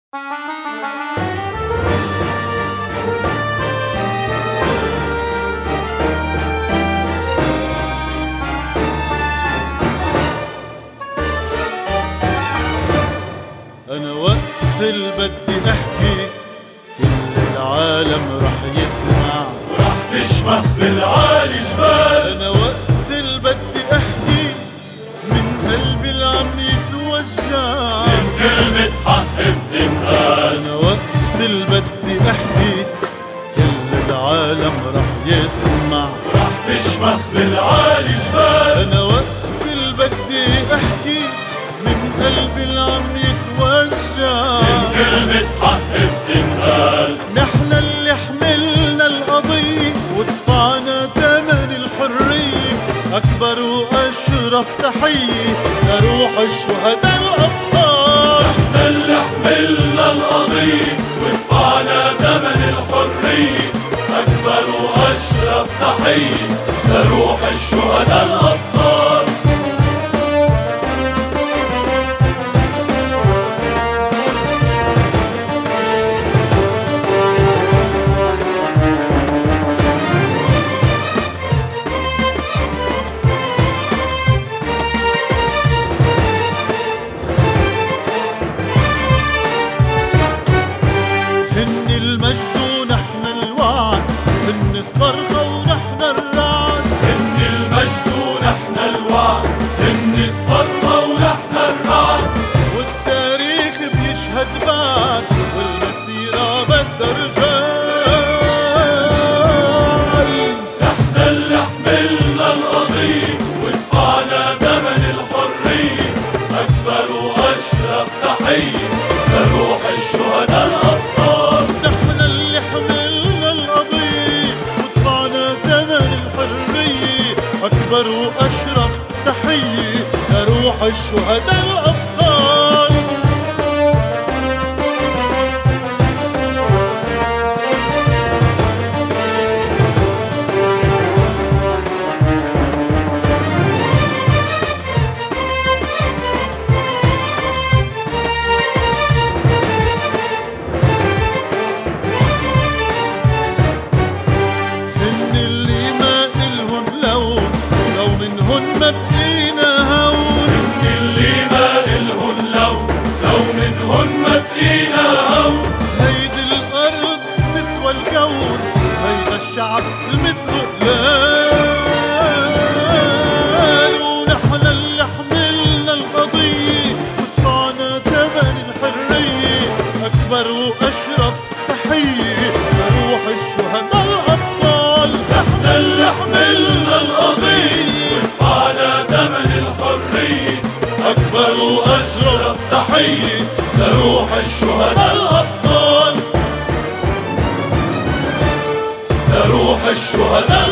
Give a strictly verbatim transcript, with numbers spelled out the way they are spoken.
أنا وقت اللي بدي أحكي كل العالم رح يسمع ورح تشمخ بالعالي جبال. أنا وقت اللي بدي أحكي من قلبي اللي عم يتوجع من كلمة حق بتنقال. أنا وقت اللي بدي أحكي كل العالم رح يسمع ورح تشمخ بالعالي جبال. أنا وقت اللي بدي أحكي من قلبي اللي عم يتوجع من كلمة حق بتنقال. نحن اللي حملنا القضية ودفعنا تمن الحرية أكبر وأشرف تحية لروح الشهداء الأبطال. نحن اللي حملنا القضية ودفعنا تمن الحرية أكبر وأشرف تحية لروح الشهداء الأبطال. هن المجد ونحن الوعد، هن الصرخة ونحن الرعد. هن المجد ونحن الوعد، هن الصرخة ونحن الرعد. والتاريخ بيشهد بعد والمسيرة بدها رجال. نحن اللي حملنا القضية ودفعنا تمن الحرية أكبر وأشرف تحية لروح الشهداء الأبطال. نحن اللي حملنا القضية ودفعنا تمن الحرية أكبر وأشرف تحية لروح الشهداء الأبطال. هن اللي ما إلهن لون لو منهن ما بقينا هون. هن اللي ما إلهن لون لو منهن ما بقينا هون. هيدي الأرض تسوى الكون، هيدا الشعب المثله قلال. ونحن اللي حملنا القضية ودفعنا تمن الحرية أكبر وأشرف تحية لروح الشهداء الأبطال. نحن اللي حملنا القضية ودفعنا تمن الحرية أكبر وأشرف تحية لروح الشهداء الأبطال. لروح الشهداء